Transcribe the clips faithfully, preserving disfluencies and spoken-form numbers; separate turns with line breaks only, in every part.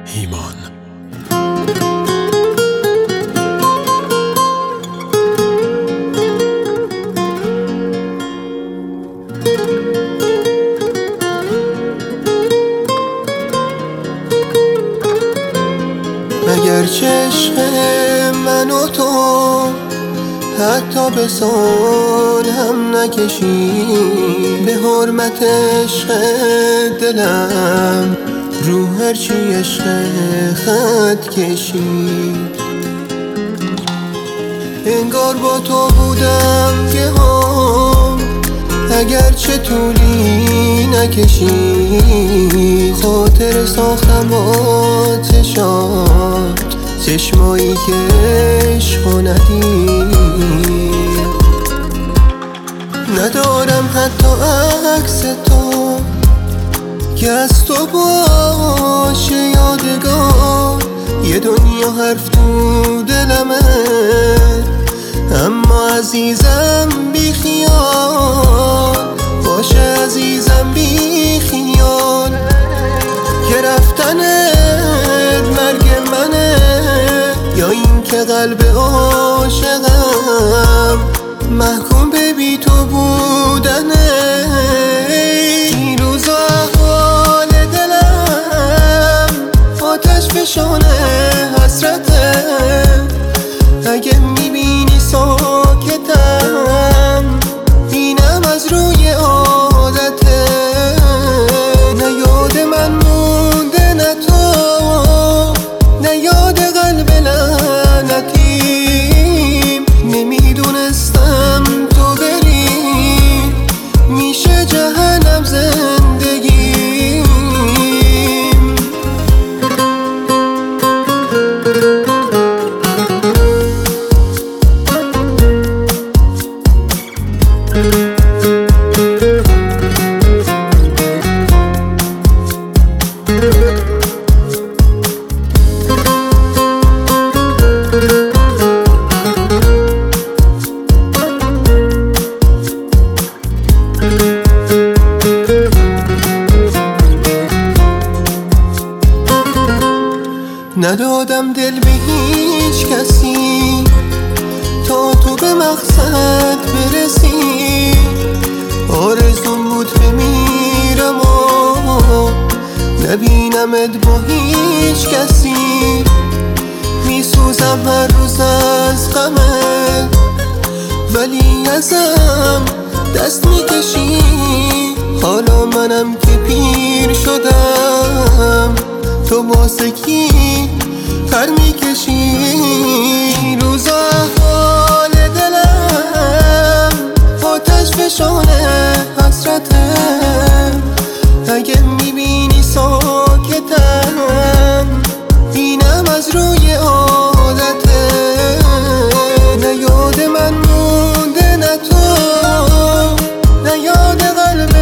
ایمان.
اگر چشم من و تو حتی به سال هم نکشی، به حرمت عشق دلم رو هرچی عشق خط کشید. انگار با تو بودم که هم اگرچه طولی نکشی، خاطر ساختم آتشات چشمایی که عشقو ندید. ندارم حتی عکس تو که از تو باشه یادگار، یه دنیا حرف تو دلمه اما عزیزم بی خیال. باشه عزیزم بی خیال که رفتنت مرگ منه، یا این که قلب عاشقم محکوم به بی تو بودنه. این روزا احوال دلم آتش فشانه حسرته، اگه میبینی ساکتم اینم از روی عادته. نه یاد من مونده نه تو، نه یاد قلب لعنتیم. نمیدونستم تو بری میشه جهنم زندگیم. ندادم دل به هیچ کسی تا تو به مقصد برسی. آرزوم بود بمیرم و نبینمت با هیچ کسی. میسوزم هر روز از غمت ولی ازم دست میکشی. حالا منم که پیر شدم تو واسه کی پر میکشی. روزا احوال دلم آتش فشانه حسرته، اگه میبینی ساکتم اینم از روی عادته. نه یاد من مونده نه تو، نه یاد قلب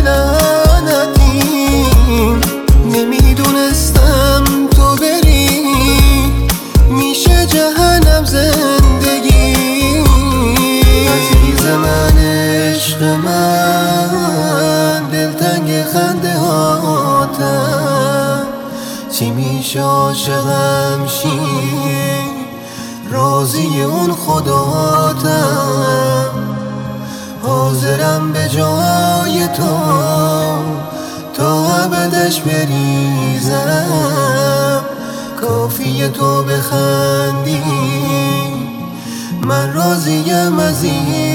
لعنتیم. نمیدونستم تو بری میشه جهنم زندگی. عزیز من عشق من دلتنگ خنده هاتم، چی میشه عاشقم شی راضی اون خداتم. حاضرم به جای تو تا ابدش بریزم، کافیه تو بخندی من راضیم عزیز.